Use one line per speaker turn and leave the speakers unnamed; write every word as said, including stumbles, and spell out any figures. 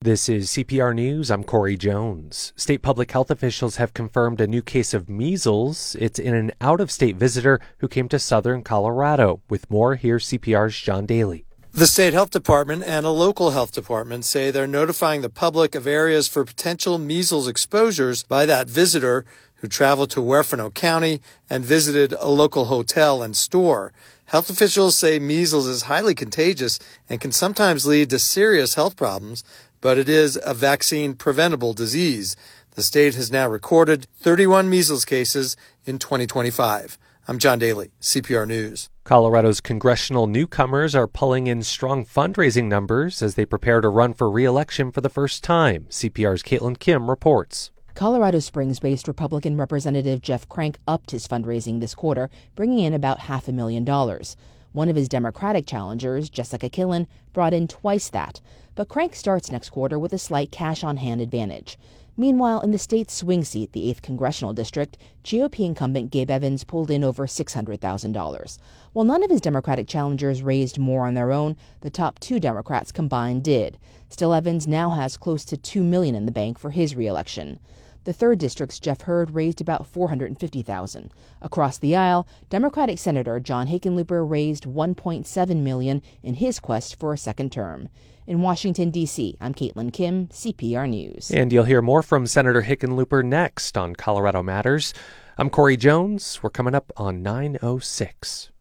This is C P R News. I'm Corey Jones. State public health officials have confirmed a new case of measles. It's in an out-of-state visitor who came to southern Colorado. With more, here's C P R's John Daly.
The state health department and a local health department say they're notifying the public of areas for potential measles exposures by that visitor who traveled to Huerfano County and visited a local hotel and store. Health officials say measles is highly contagious and can sometimes lead to serious health problems, but it is a vaccine-preventable disease. The state has now recorded thirty-one measles cases in twenty twenty-five. I'm John Daly, C P R News.
Colorado's congressional newcomers are pulling in strong fundraising numbers as they prepare to run for re-election for the first time. C P R's Caitlin Kim reports.
Colorado Springs-based Republican Representative Jeff Crank upped his fundraising this quarter, bringing in about half a million dollars. One of his Democratic challengers, Jessica Killen, brought in twice that. But Crank starts next quarter with a slight cash-on-hand advantage. Meanwhile, in the state's swing seat, the eighth Congressional District, G O P incumbent Gabe Evans pulled in over six hundred thousand dollars. While none of his Democratic challengers raised more on their own, the top two Democrats combined did. Still, Evans now has close to two million dollars in the bank for his re-election. The third District's Jeff Hurd raised about four hundred fifty thousand dollars. Across the aisle, Democratic Senator John Hickenlooper raised one point seven million dollars in his quest for a second term. In Washington, D C, I'm Caitlin Kim, C P R News.
And you'll hear more from Senator Hickenlooper next on Colorado Matters. I'm Corey Jones. We're coming up on nine oh six.